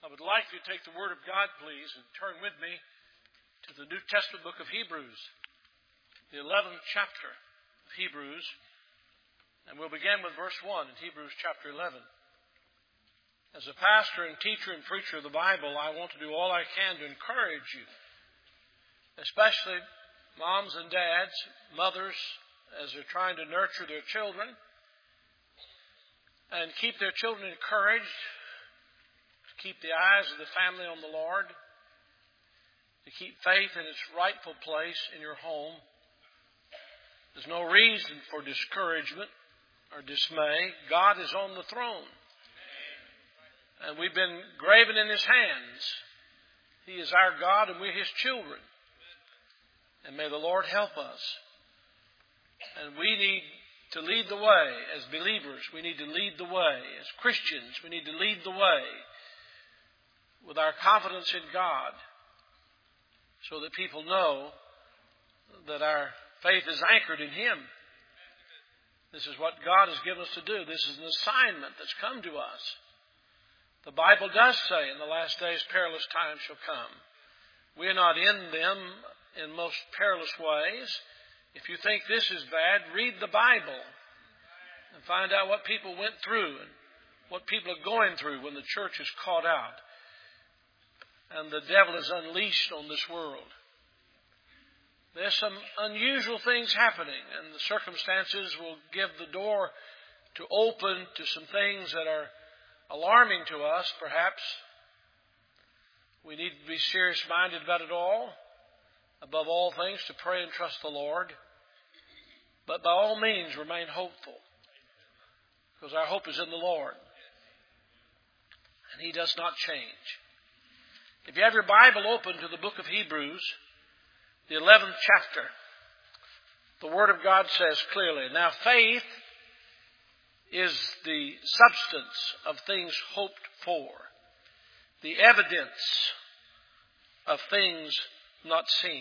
I would like you to take the Word of God, please, and turn with me to the New Testament book of Hebrews, the 11th chapter of Hebrews. And we'll begin with verse 1 in Hebrews chapter 11. As a pastor and teacher and preacher of the Bible, I want to do all I can to encourage you, especially moms and dads, mothers, as they're trying to nurture their children and keep their children encouraged, to keep the eyes of the family on the Lord, to keep faith in its rightful place in your home. There's no reason for discouragement or dismay. God is on the throne. And we've been graven in His hands. He is our God and we're His children. And may the Lord help us. And we need to lead the way as believers. We need to lead the way as Christians. We need to lead the way with our confidence in God, so that people know that our faith is anchored in Him. This is what God has given us to do. This is an assignment that's come to us. The Bible does say in the last days perilous times shall come. We're not in them in most perilous ways. If you think this is bad, read the Bible and find out what people went through and what people are going through when the church is caught out and the devil is unleashed on this world. There's some unusual things happening, and the circumstances will give the door to open to some things that are alarming to us, perhaps. We need to be serious-minded about it all. Above all things, to pray and trust the Lord. But by all means, remain hopeful, because our hope is in the Lord. And He does not change. If you have your Bible open to the book of Hebrews, the 11th chapter, the Word of God says clearly, now faith is the substance of things hoped for, the evidence of things not seen.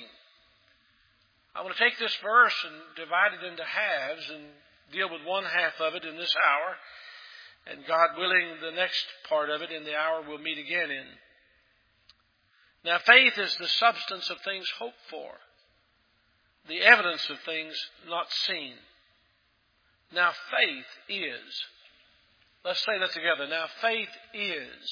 I want to take this verse and divide it into halves and deal with one half of it in this hour, and God willing, the next part of it in the hour we'll meet again in. Now, faith is the substance of things hoped for, the evidence of things not seen. Now, faith is. Let's say that together. Now, faith is.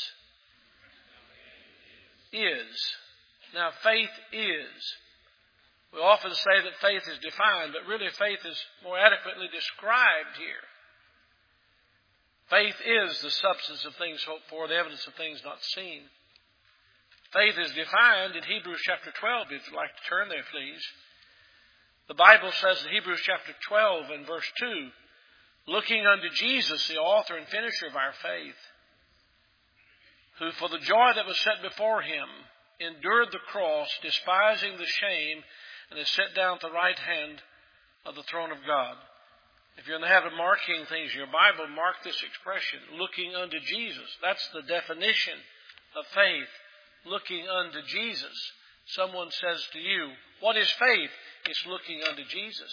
Now, faith is. We often say that faith is defined, but really faith is more adequately described here. Faith is the substance of things hoped for, the evidence of things not seen. Faith is defined in Hebrews chapter 12, if you'd like to turn there, please. The Bible says in Hebrews chapter 12 and verse 2, looking unto Jesus, the author and finisher of our faith, who for the joy that was set before Him endured the cross, despising the shame, and is set down at the right hand of the throne of God. If you're in the habit of marking things in your Bible, mark this expression, looking unto Jesus. That's the definition of faith, looking unto Jesus. Someone says to you, what is faith? It's looking unto Jesus.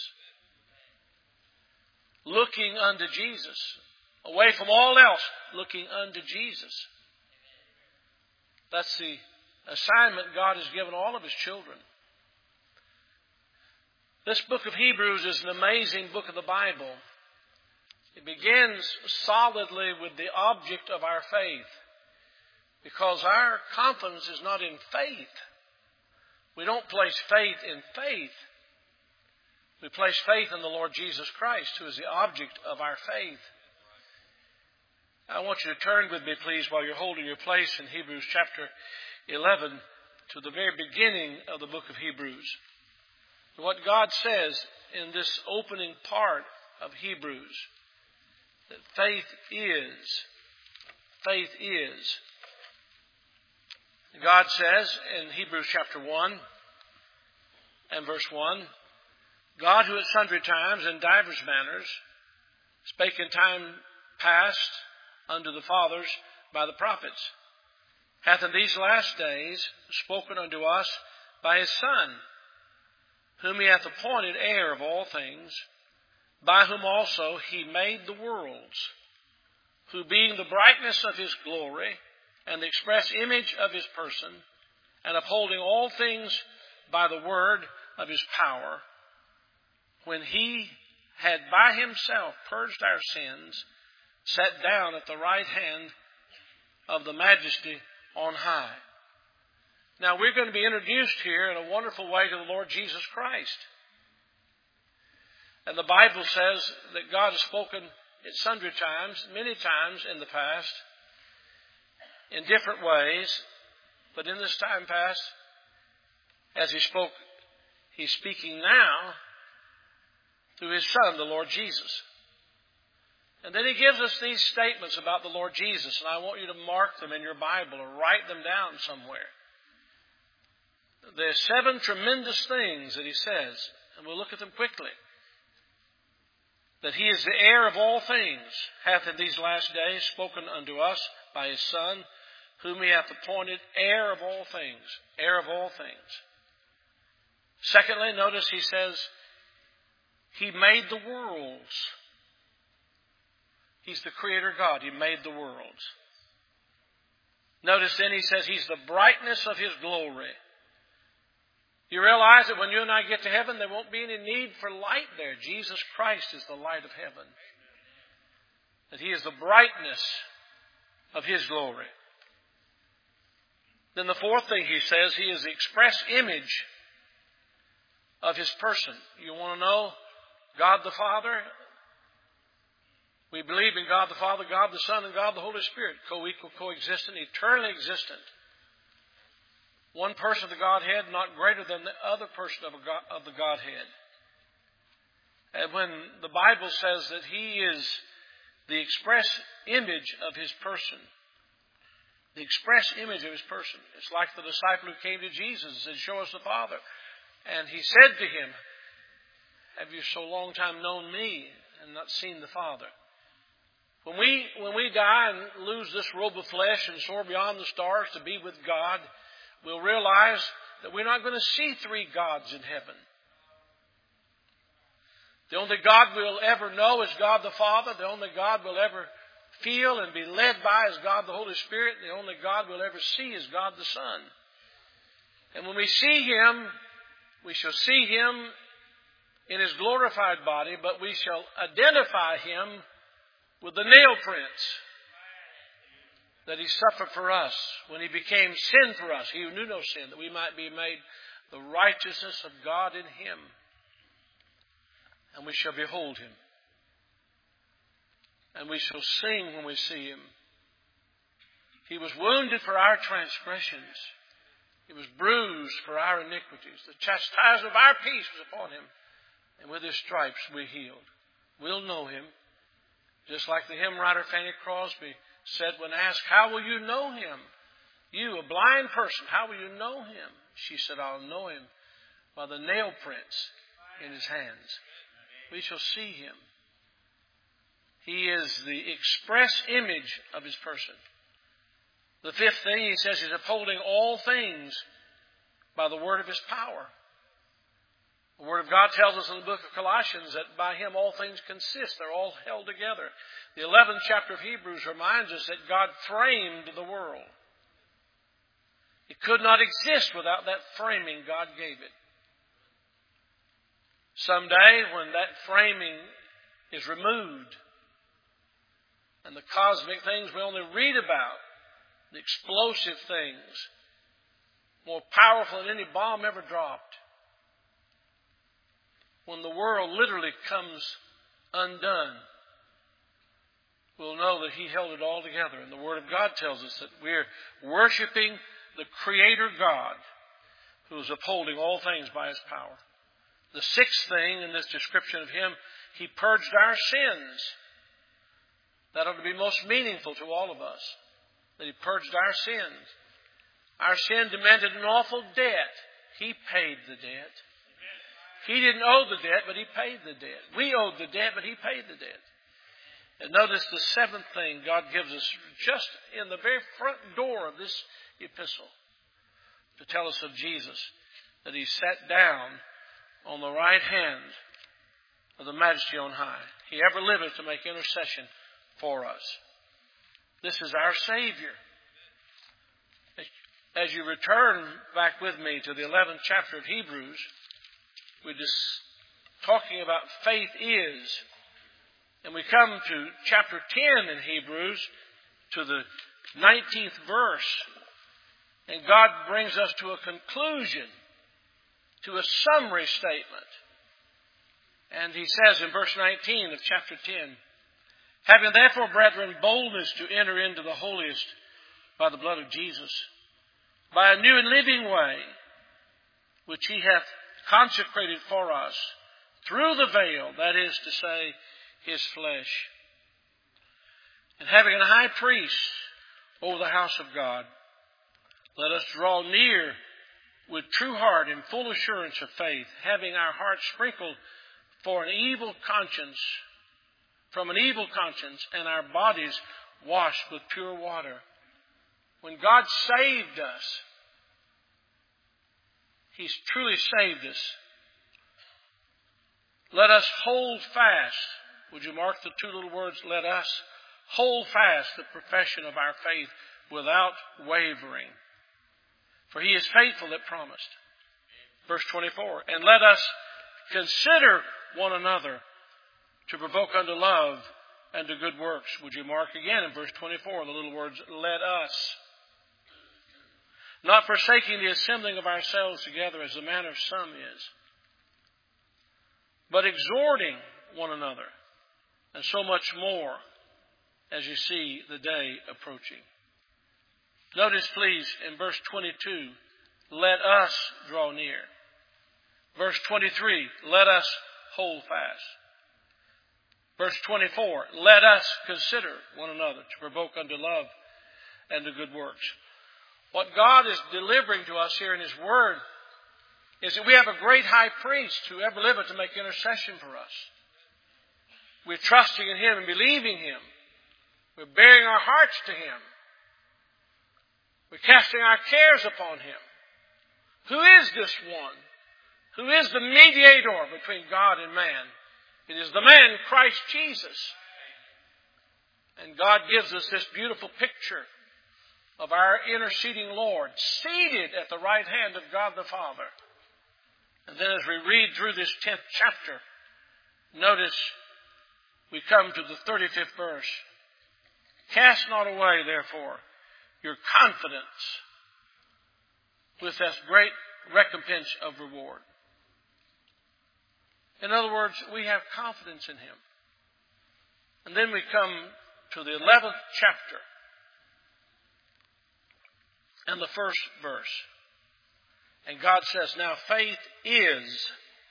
Looking unto Jesus. Away from all else, looking unto Jesus. That's the assignment God has given all of His children. This book of Hebrews is an amazing book of the Bible. It begins solidly with the object of our faith, because our confidence is not in faith. We don't place faith in faith. We place faith in the Lord Jesus Christ, who is the object of our faith. I want you to turn with me, please, while you're holding your place in Hebrews chapter 11, to the very beginning of the book of Hebrews. What God says in this opening part of Hebrews, that faith is. God says in Hebrews chapter 1 and verse 1, God who at sundry times and divers manners spake in time past unto the fathers by the prophets, hath in these last days spoken unto us by His Son, whom He hath appointed heir of all things, by whom also He made the worlds, who being the brightness of His glory and the express image of his person, and upholding all things by the word of his power, when he had by himself purged our sins, sat down at the right hand of the Majesty on high. Now we're going to be introduced here in a wonderful way to the Lord Jesus Christ. And the Bible says that God has spoken at sundry times, many times in the past, in different ways. But in this time past, as he spoke, he's speaking now through his Son, the Lord Jesus. And then he gives us these statements about the Lord Jesus, and I want you to mark them in your Bible or write them down somewhere. There's 7 tremendous things that he says, and we'll look at them quickly. That he is the heir of all things, hath in these last days spoken unto us by his Son, whom he hath appointed heir of all things. Heir of all things. Secondly, notice he says, he made the worlds. He's the Creator God. He made the worlds. Notice then he says he's the brightness of his glory. You realize that when you and I get to heaven, there won't be any need for light there. Jesus Christ is the light of heaven. That he is the brightness of his glory. Then the fourth thing he says, he is the express image of his person. You want to know God the Father? We believe in God the Father, God the Son, and God the Holy Spirit. Co-equal, co-existent, eternally existent. One person of the Godhead, not greater than the other person of the Godhead. And when the Bible says that he is the express image of his person, the express image of his person, it's like the disciple who came to Jesus and said, show us the Father. And he said to him, have you so long time known me and not seen the Father? When we die and lose this robe of flesh and soar beyond the stars to be with God, we'll realize that we're not going to see 3 gods in heaven. The only God we'll ever know is God the Father. The only God we'll ever feel and be led by is God the Holy Spirit. The only God we'll ever see is God the Son. And when we see him, we shall see him in his glorified body, but we shall identify him with the nail prints that he suffered for us when he became sin for us. He who knew no sin, that we might be made the righteousness of God in him. And we shall behold him. And we shall sing when we see him. He was wounded for our transgressions. He was bruised for our iniquities. The chastisement of our peace was upon him. And with his stripes we're healed. We'll know him. Just like the hymn writer Fanny Crosby said when asked, how will you know him? You, a blind person, how will you know him? She said, I'll know him by the nail prints in his hands. We shall see him. He is the express image of his person. The fifth thing he says is upholding all things by the word of his power. The Word of God tells us in the book of Colossians that by him all things consist. They're all held together. The 11th chapter of Hebrews reminds us that God framed the world. It could not exist without that framing God gave it. Someday when that framing is removed and the cosmic things we only read about, the explosive things, more powerful than any bomb ever dropped, when the world literally comes undone, we'll know that he held it all together. And the Word of God tells us that we're worshiping the Creator God who is upholding all things by his power. The sixth thing in this description of him, he purged our sins. That ought to be most meaningful to all of us, that he purged our sins. Our sin demanded an awful debt. He paid the debt. He didn't owe the debt, but he paid the debt. We owed the debt, but he paid the debt. And notice the seventh thing God gives us just in the very front door of this epistle to tell us of Jesus, that he sat down on the right hand of the Majesty on high. He ever liveth to make intercession for us. This is our Savior. as you return back with me to the 11th chapter of Hebrews, we're just talking about faith is. And we come to chapter 10 in Hebrews, to the 19th verse. And God brings us to a conclusion, to a summary statement. And he says in verse 19 of chapter 10, having therefore, brethren, boldness to enter into the holiest by the blood of Jesus, by a new and living way, which he hath consecrated for us, through the veil, that is to say, his flesh. And having a high priest over the house of God, let us draw near with true heart and full assurance of faith, having our hearts sprinkled from an evil conscience, and our bodies washed with pure water. When God saved us, He's truly saved us. Let us hold fast. Would you mark the two little words, let us? Hold fast the profession of our faith without wavering. For He is faithful that promised. Verse 24. And let us consider one another to provoke unto love and to good works. Would you mark again in verse 24 the little words, let us. Not forsaking the assembling of ourselves together as the manner of some is, but exhorting one another, and so much more as you see the day approaching. Notice, please, in verse 22, let us draw near. Verse 23, let us hold fast. Verse 24, let us consider one another to provoke unto love and to good works. What God is delivering to us here in His Word is that we have a great high priest who ever liveth to make intercession for us. We're trusting in Him and believing Him. We're bearing our hearts to Him. We're casting our cares upon Him. Who is this one? Who is the mediator between God and man? It is the man, Christ Jesus. And God gives us this beautiful picture of our interceding Lord, seated at the right hand of God the Father. And then as we read through this 10th chapter, notice we come to the 35th verse. Cast not away, therefore, your confidence with this great recompense of reward. In other words, we have confidence in Him. And then we come to the 11th chapter and the first verse. And God says, now faith is.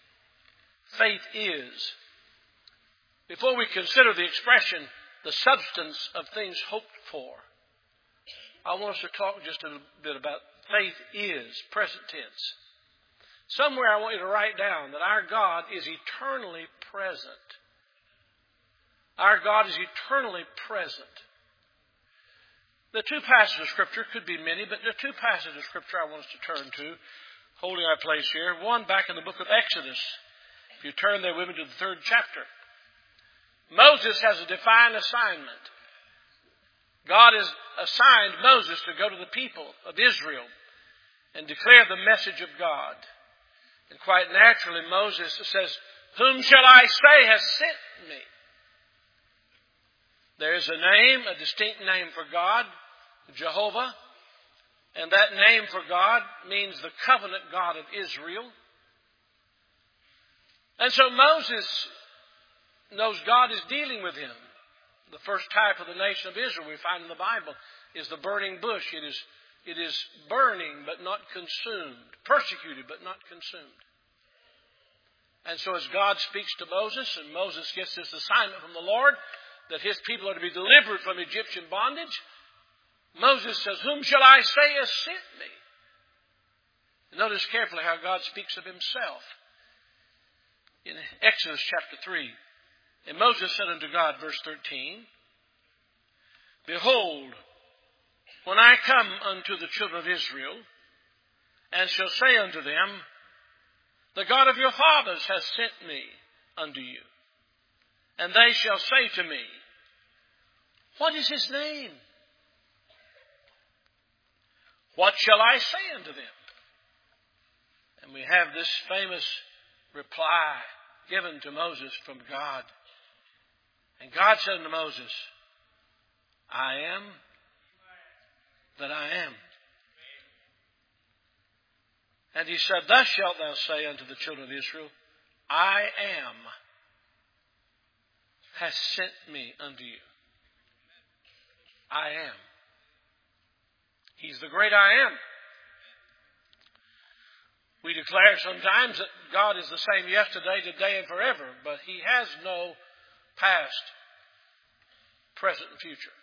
Before we consider the expression, the substance of things hoped for, I want us to talk just a bit about faith is, present tense. Somewhere I want you to write down that our God is eternally present. Our God is eternally present. The two passages of Scripture, could be many, but the two passages of Scripture I want us to turn to, holding our place here. One back in the book of Exodus. If you turn there with me to the 3rd chapter. Moses has a divine assignment. God has assigned Moses to go to the people of Israel and declare the message of God. And quite naturally, Moses says, whom shall I say has sent me? There is a name, a distinct name for God, Jehovah. And that name for God means the covenant God of Israel. And so Moses knows God is dealing with him. The first type of the nation of Israel we find in the Bible is the burning bush. It is burning but not consumed. Persecuted but not consumed. And so as God speaks to Moses, and Moses gets this assignment from the Lord, that his people are to be delivered from Egyptian bondage, Moses says, whom shall I say has sent me? And notice carefully how God speaks of himself. In Exodus chapter 3, and Moses said unto God, verse 13, behold, when I come unto the children of Israel, and shall say unto them, the God of your fathers hath sent me unto you. And they shall say to me, what is his name? What shall I say unto them? And we have this famous reply given to Moses from God. And God said unto Moses, I am that I am. And he said, Thus shalt thou say unto the children of Israel, I am has sent me unto you. I am. He's the great I am. We declare sometimes that God is the same yesterday, today, and forever, but He has no past, present, and future.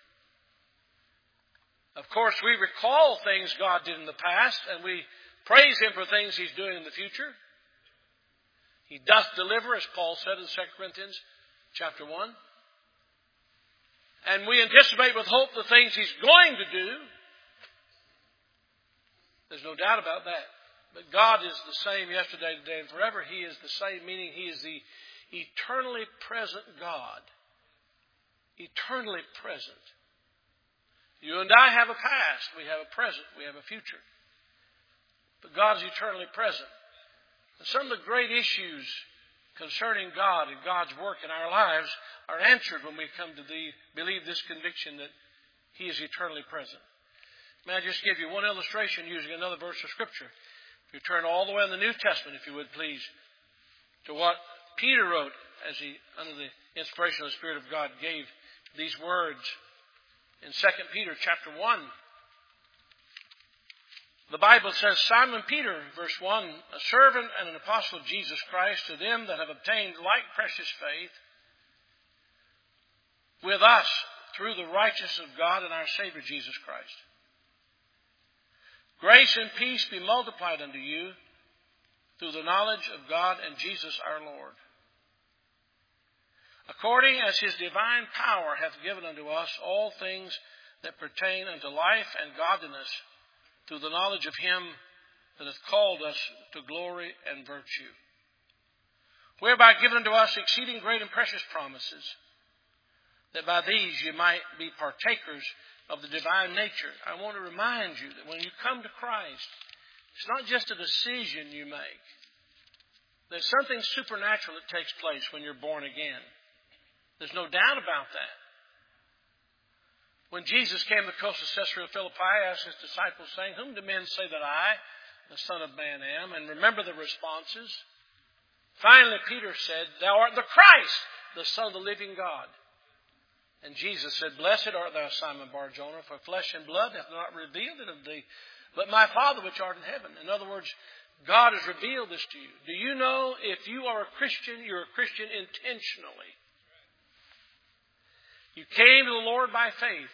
Of course, we recall things God did in the past, and we praise Him for things He's doing in the future. He doth deliver, as Paul said in 2 Corinthians chapter 1. And we anticipate with hope the things He's going to do. There's no doubt about that. But God is the same yesterday, today, and forever. He is the same, meaning He is the eternally present God. Eternally present. You and I have a past. We have a present. We have a future. But God is eternally present. And some of the great issues concerning God and God's work in our lives are answered when we come to believe this conviction that He is eternally present. May I just give you one illustration using another verse of Scripture? If you turn all the way in the New Testament, if you would please, to what Peter wrote as he, under the inspiration of the Spirit of God, gave these words in 2 Peter chapter 1. The Bible says, Simon Peter, verse 1, a servant and an apostle of Jesus Christ, to them that have obtained like precious faith with us through the righteousness of God and our Savior Jesus Christ. Grace and peace be multiplied unto you through the knowledge of God and Jesus our Lord, according as His divine power hath given unto us all things that pertain unto life and godliness, through the knowledge of Him that hath called us to glory and virtue, whereby given unto us exceeding great and precious promises, that by these you might be partakers of the divine nature. I want to remind you that when you come to Christ, it's not just a decision you make. There's something supernatural that takes place when you're born again. There's no doubt about that. When Jesus came to the coast of Caesarea Philippi, he asked His disciples, saying, Whom do men say that I, the Son of Man, am? And remember the responses. Finally, Peter said, Thou art the Christ, the Son of the living God. And Jesus said, Blessed art thou, Simon Bar-Jonah, for flesh and blood hath not revealed it unto thee, but my Father which art in heaven. In other words, God has revealed this to you. Do you know if you are a Christian, you're a Christian intentionally? You came to the Lord by faith.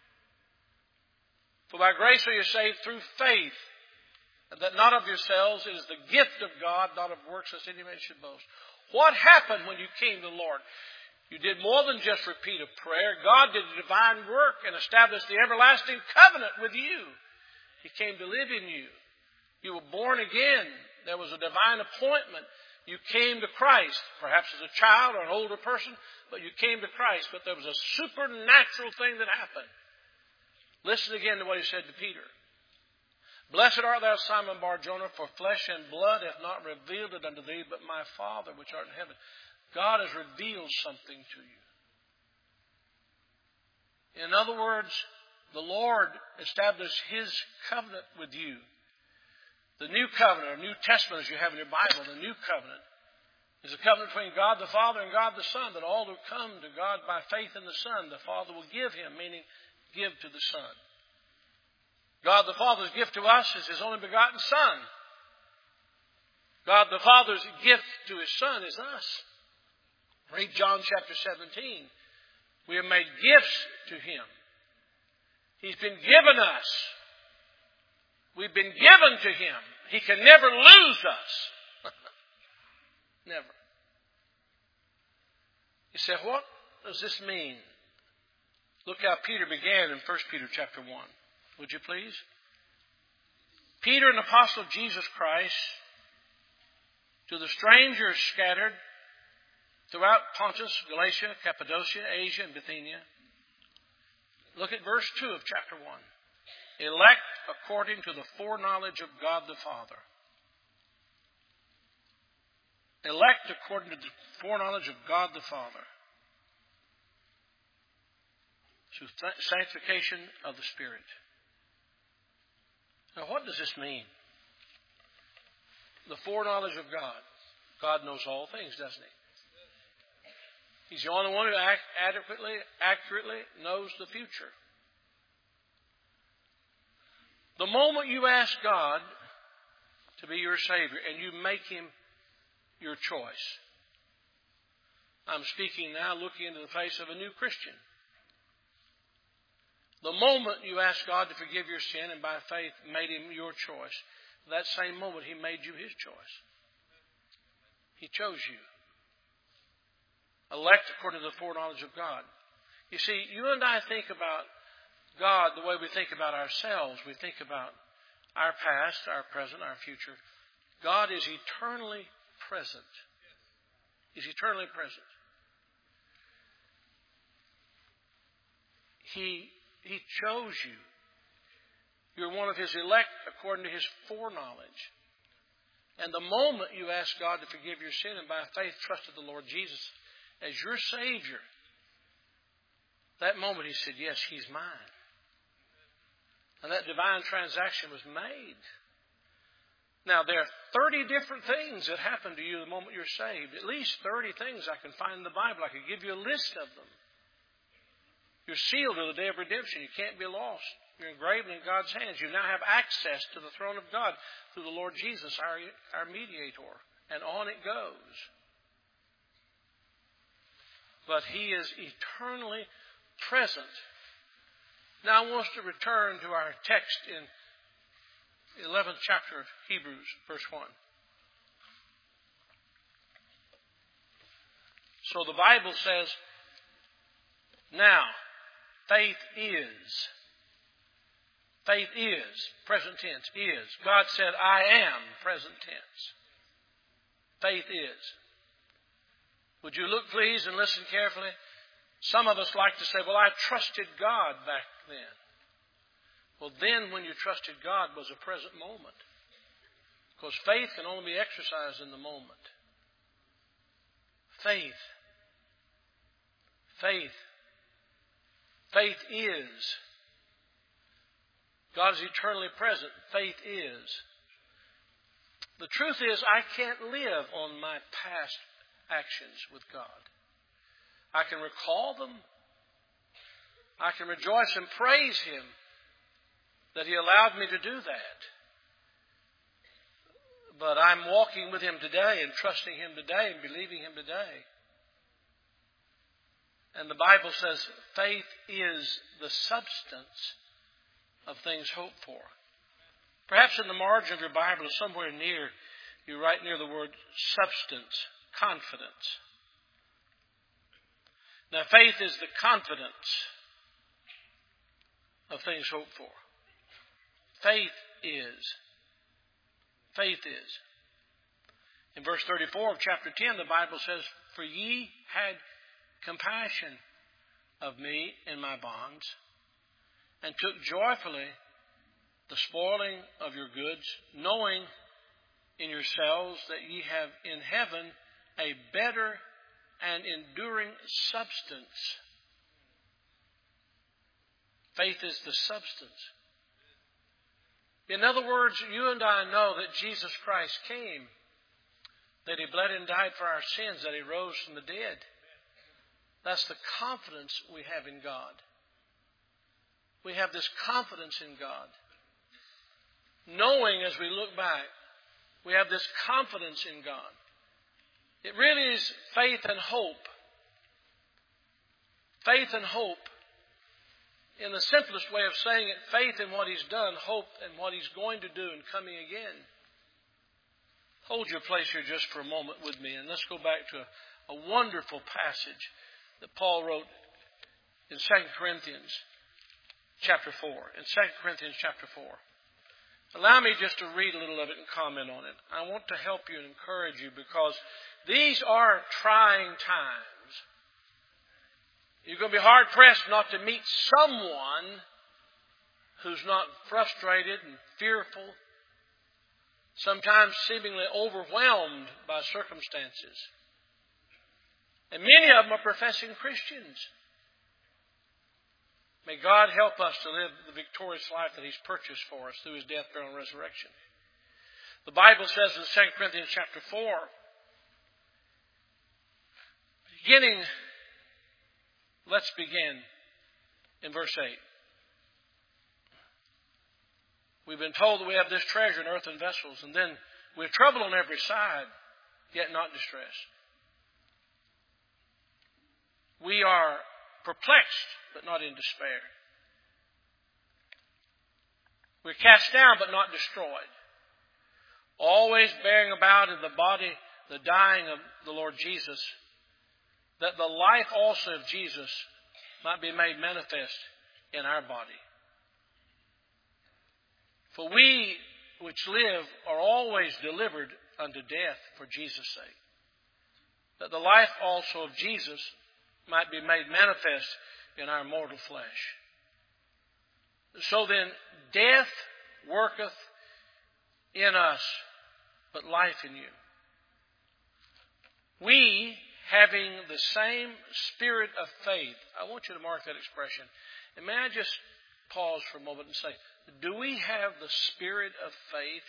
For by grace are you saved through faith, and that not of yourselves, it is the gift of God, not of works, lest any man should boast. What happened when you came to the Lord? You did more than just repeat a prayer. God did a divine work and established the everlasting covenant with you. He came to live in you. You were born again. There was a divine appointment. You came to Christ, perhaps as a child or an older person, but you came to Christ. But there was a supernatural thing that happened. Listen again to what He said to Peter. Blessed art thou, Simon Bar-Jonah, for flesh and blood hath not revealed it unto thee, but my Father which art in heaven. God has revealed something to you. In other words, the Lord established His covenant with you. The new covenant, or New Testament as you have in your Bible, the new covenant, is a covenant between God the Father and God the Son, that all who come to God by faith in the Son, the Father will give Him, meaning give to the Son. God the Father's gift to us is His only begotten Son. God the Father's gift to His Son is us. Read John chapter 17. We have made gifts to Him. He's been given us. We've been given to Him. He can never lose us. Never. You say, what does this mean? Look how Peter began in 1 Peter chapter 1. Would you please? Peter, an apostle of Jesus Christ, to the strangers scattered throughout Pontus, Galatia, Cappadocia, Asia, and Bithynia. Look at verse 2 of chapter 1. Elect according to the foreknowledge of God the Father. Elect according to the foreknowledge of God the Father. Through sanctification of the Spirit. Now, what does this mean? The foreknowledge of God. God knows all things, doesn't He? He's the only one who accurately knows the future. The moment you ask God to be your Savior and you make Him your choice. I'm speaking now looking into the face of a new Christian. The moment you ask God to forgive your sin and by faith made Him your choice, that same moment He made you His choice. He chose you. Elect according to the foreknowledge of God. You see, you and I think about God the way we think about ourselves. We think about our past, our present, our future. God is eternally present. He's eternally present. He chose you. You're one of His elect according to His foreknowledge. And the moment you ask God to forgive your sin and by faith trusted the Lord Jesus as your Savior, that moment He said, yes, He's mine. And that divine transaction was made. Now, there are 30 different things that happen to you the moment you're saved. At least 30 things I can find in the Bible. I could give you a list of them. You're sealed to the day of redemption. You can't be lost. You're engraven in God's hands. You now have access to the throne of God through the Lord Jesus, our mediator. And on it goes. But He is eternally present. Now I want us to return to our text in the 11th chapter of Hebrews, verse 1. So the Bible says, now, faith is, present tense, is. God said, I am, present tense. Faith is. Would you look, please, and listen carefully? Some of us like to say, well, I trusted God back then. Well, then when you trusted God was a present moment. Because faith can only be exercised in the moment. Faith. Faith. Faith is. God is eternally present. Faith is. The truth is, I can't live on my past actions with God. I can recall them. I can rejoice and praise Him that He allowed me to do that. But I'm walking with Him today and trusting Him today and believing Him today. And the Bible says faith is the substance of things hoped for. Perhaps in the margin of your Bible, somewhere near, you write near the word substance, confidence. Now, faith is the confidence of things hoped for. Faith is. Faith is. In verse 34 of chapter 10, the Bible says, for ye had compassion of me in my bonds, and took joyfully the spoiling of your goods, knowing in yourselves that ye have in heaven a better and enduring substance. Faith is the substance. In other words, you and I know that Jesus Christ came, that He bled and died for our sins, that He rose from the dead. That's the confidence we have in God. We have this confidence in God. Knowing as we look back, we have this confidence in God. It really is faith and hope. Faith and hope. In the simplest way of saying it, faith in what He's done, hope in what He's going to do and coming again. Hold your place here just for a moment with me, and let's go back to a wonderful passage that Paul wrote in 2 Corinthians chapter 4. In 2 Corinthians chapter 4. Allow me just to read a little of it and comment on it. I want to help you and encourage you because these are trying times. You're going to be hard-pressed not to meet someone who's not frustrated and fearful, sometimes seemingly overwhelmed by circumstances. And many of them are professing Christians. May God help us to live the victorious life that He's purchased for us through His death, burial, and resurrection. The Bible says in 2 Corinthians chapter 4, let's begin in verse 8. We've been told that we have this treasure in earthen vessels, and then we have trouble on every side, yet not distress. We are perplexed, but not in despair. We're cast down, but not destroyed. Always bearing about in the body the dying of the Lord Jesus, that the life also of Jesus might be made manifest in our body. For we which live are always delivered unto death for Jesus' sake, that the life also of Jesus might be made manifest in our mortal flesh. So then, death worketh in us, but life in you. We, having the same spirit of faith. I want you to mark that expression. And may I just pause for a moment and say, do we have the spirit of faith?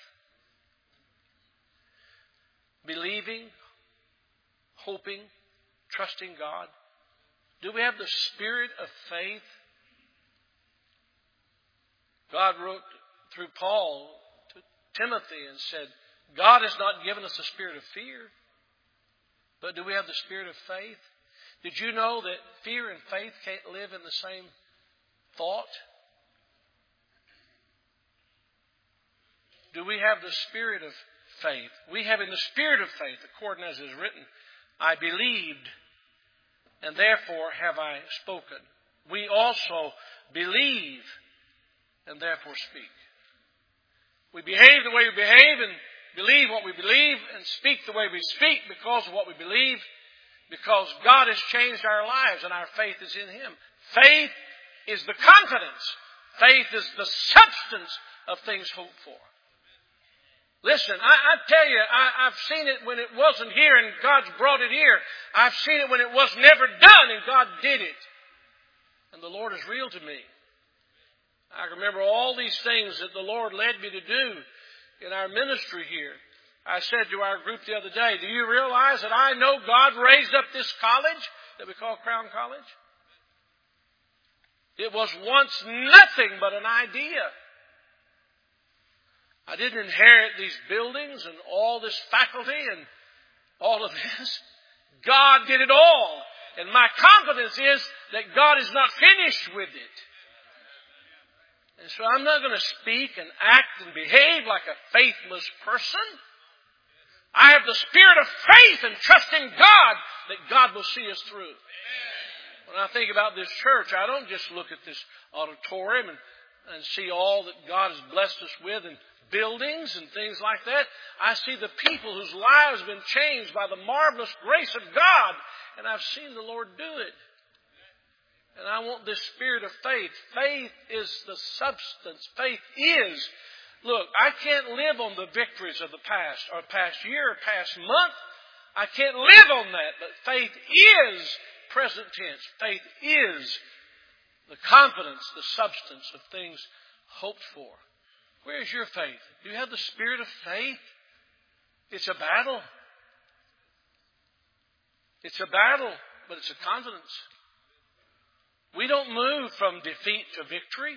Believing, hoping, trusting God. Do we have the spirit of faith? God wrote through Paul to Timothy and said, God has not given us a spirit of fear, but do we have the spirit of faith? Did you know that fear and faith can't live in the same thought? Do we have the spirit of faith? We have in the spirit of faith, according as is written, I believed, and therefore have I spoken. We also believe, and therefore speak. We behave the way we behave and believe what we believe and speak the way we speak because of what we believe, because God has changed our lives and our faith is in Him. Faith is the confidence. Faith is the substance of things hoped for. Listen, I tell you, I've seen it when it wasn't here and God's brought it here. I've seen it when it was never done and God did it. And the Lord is real to me. I remember all these things that the Lord led me to do in our ministry here. I said to our group the other day, do you realize that I know God raised up this college that we call Crown College? It was once nothing but an idea. I didn't inherit these buildings and all this faculty and all of this. God did it all. And my confidence is that God is not finished with it. And so I'm not going to speak and act and behave like a faithless person. I have the spirit of faith and trust in God that God will see us through. When I think about this church, I don't just look at this auditorium and see all that God has blessed us with and buildings and things like that. I see the people whose lives have been changed by the marvelous grace of God. And I've seen the Lord do it. And I want this spirit of faith. Faith is the substance. Faith is. Look, I can't live on the victories of the past or past year or past month. I can't live on that. But faith is present tense. Faith is the confidence, the substance of things hoped for. Where is your faith? Do you have the spirit of faith? It's a battle. It's a battle, but it's a confidence. We don't move from defeat to victory.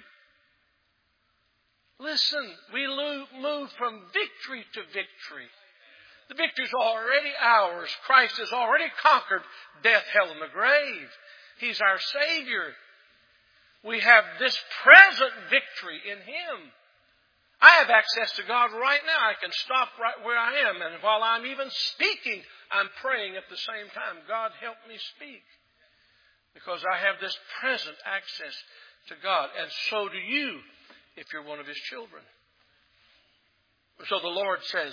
Listen, we move from victory to victory. The victory's already ours. Christ has already conquered death, hell, and the grave. He's our Savior. We have this present victory in Him. I have access to God right now. I can stop right where I am. And while I'm even speaking, I'm praying at the same time. God, help me speak. Because I have this present access to God. And so do you if you're one of His children. So the Lord says,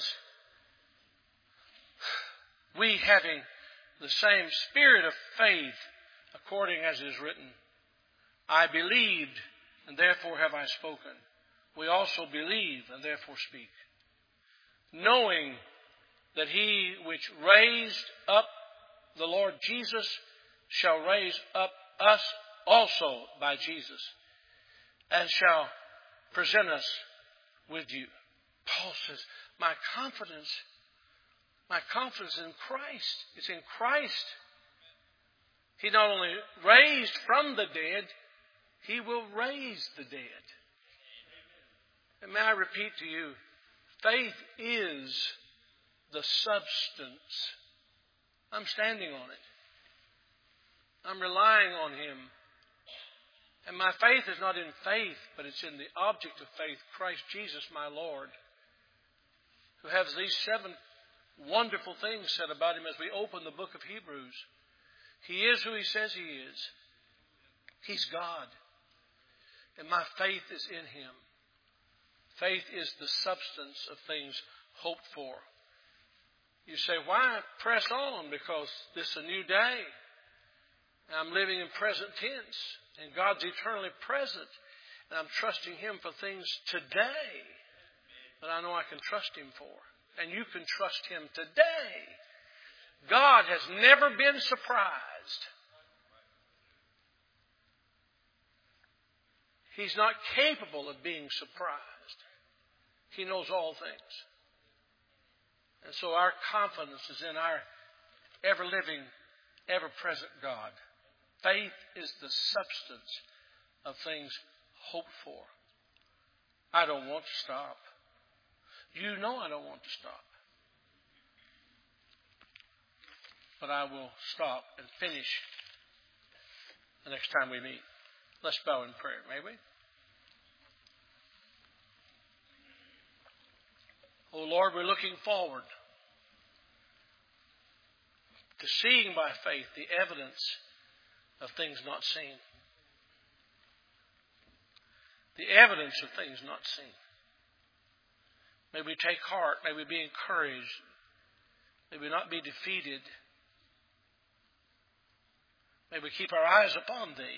we having the same spirit of faith, according as is written, I believed, and therefore have I spoken. We also believe, and therefore speak, knowing that he which raised up the Lord Jesus shall raise up us also by Jesus, and shall present us with you. Paul says, my confidence in Christ. It's in Christ. He not only raised from the dead, he will raise the dead. And may I repeat to you, faith is the substance. I'm standing on it. I'm relying on him. And my faith is not in faith, but it's in the object of faith, Christ Jesus my Lord, who has these 7 wonderful things said about him as we open the book of Hebrews. He is who he says he is. He's God. And my faith is in him. Faith is the substance of things hoped for. You say, why press on? Because this is a new day. I'm living in present tense. And God's eternally present. And I'm trusting him for things today that I know I can trust him for. And you can trust him today. God has never been surprised. He's not capable of being surprised. He knows all things. And so our confidence is in our ever-living, ever-present God. Faith is the substance of things hoped for. I don't want to stop. You know I don't want to stop. But I will stop and finish the next time we meet. Let's bow in prayer, may we? Oh Lord, we're looking forward to seeing by faith the evidence of things not seen. The evidence of things not seen. May we take heart. May we be encouraged. May we not be defeated. May we keep our eyes upon Thee.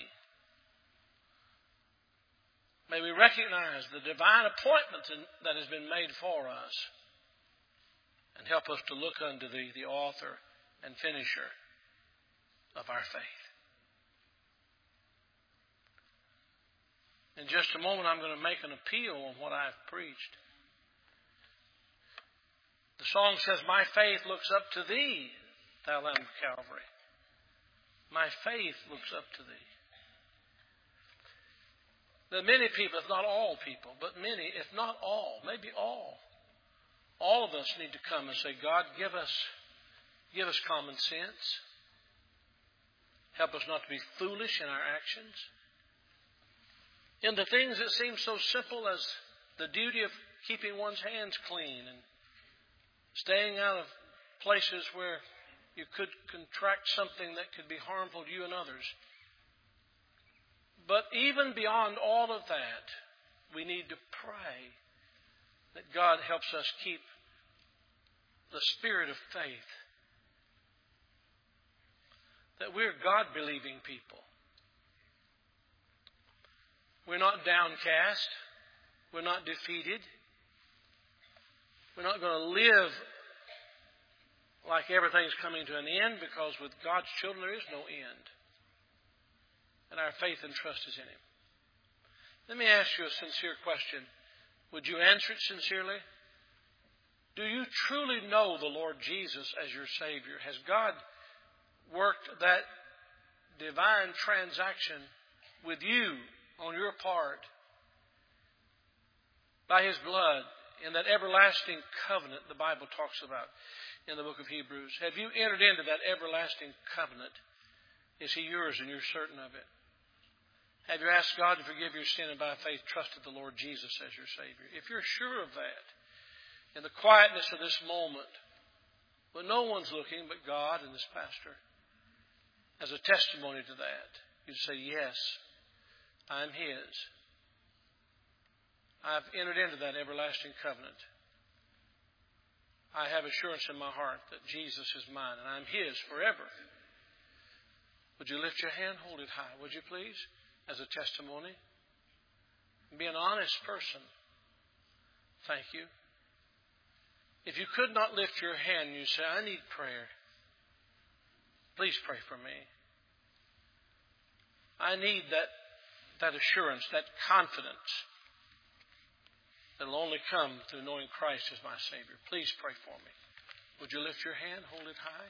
May we recognize the divine appointment that has been made for us. And help us to look unto Thee, the author and finisher of our faith. In just a moment, I'm going to make an appeal on what I've preached. The song says, my faith looks up to Thee, Thou Lamb of Calvary. My faith looks up to Thee. There are many people, if not all people, but many, if not all, maybe all of us need to come and say, God, give us common sense. Help us not to be foolish in our actions. In the things that seem so simple as the duty of keeping one's hands clean and staying out of places where you could contract something that could be harmful to you and others. But even beyond all of that, we need to pray that God helps us keep the spirit of faith. That we're God-believing people. We're not downcast. We're not defeated. We're not going to live like everything's coming to an end, because with God's children there is no end. And our faith and trust is in Him. Let me ask you a sincere question. Would you answer it sincerely? Do you truly know the Lord Jesus as your Savior? Has God worked that divine transaction with you on your part by His blood in that everlasting covenant the Bible talks about in the book of Hebrews? Have you entered into that everlasting covenant? Is He yours and you're certain of it? Have you asked God to forgive your sin and by faith trusted the Lord Jesus as your Savior? If you're sure of that, in the quietness of this moment, when no one's looking but God and this pastor, as a testimony to that, you'd say, yes, I'm His. I've entered into that everlasting covenant. I have assurance in my heart that Jesus is mine and I'm His forever. Would you lift your hand? Hold it high, would you please, as a testimony? Be an honest person. Thank you. If you could not lift your hand and you say, I need prayer, please pray for me. I need that assurance, that confidence that will only come through knowing Christ as my Savior. Please pray for me. Would you lift your hand, hold it high?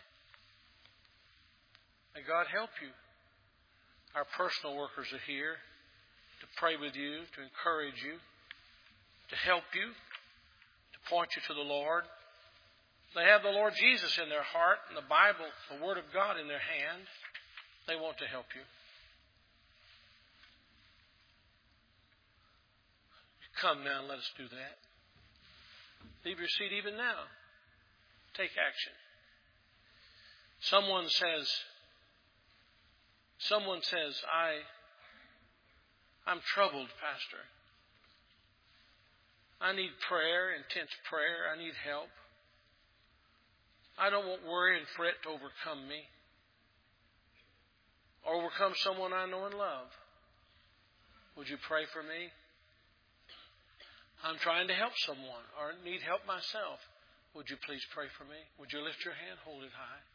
May God help you. Our personal workers are here to pray with you, to encourage you, to help you, to point you to the Lord. They have the Lord Jesus in their heart and the Bible, the Word of God in their hand. They want to help you. Come now and let us do that. Leave your seat even now. Take action. Someone says, I'm troubled, Pastor. I need prayer, intense prayer. I need help. I don't want worry and fret to overcome me or overcome someone I know and love. Would you pray for me? I'm trying to help someone or need help myself. Would you please pray for me? Would you lift your hand? Hold it high.